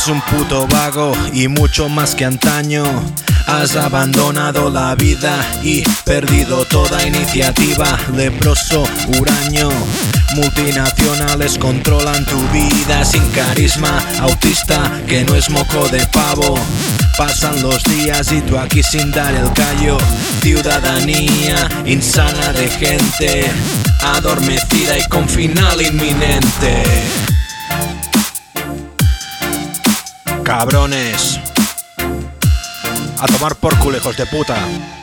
Eres un puto vago y mucho más que antaño. Has abandonado la vida y perdido toda iniciativa. Leproso, huraño, multinacionales controlan tu vida sin carisma. Autista que no es moco de pavo. Pasan los días y tú aquí sin dar el callo. Ciudadanía insana de gente adormecida y con final inminente. Cabrones, a tomar por culo, hijos de puta.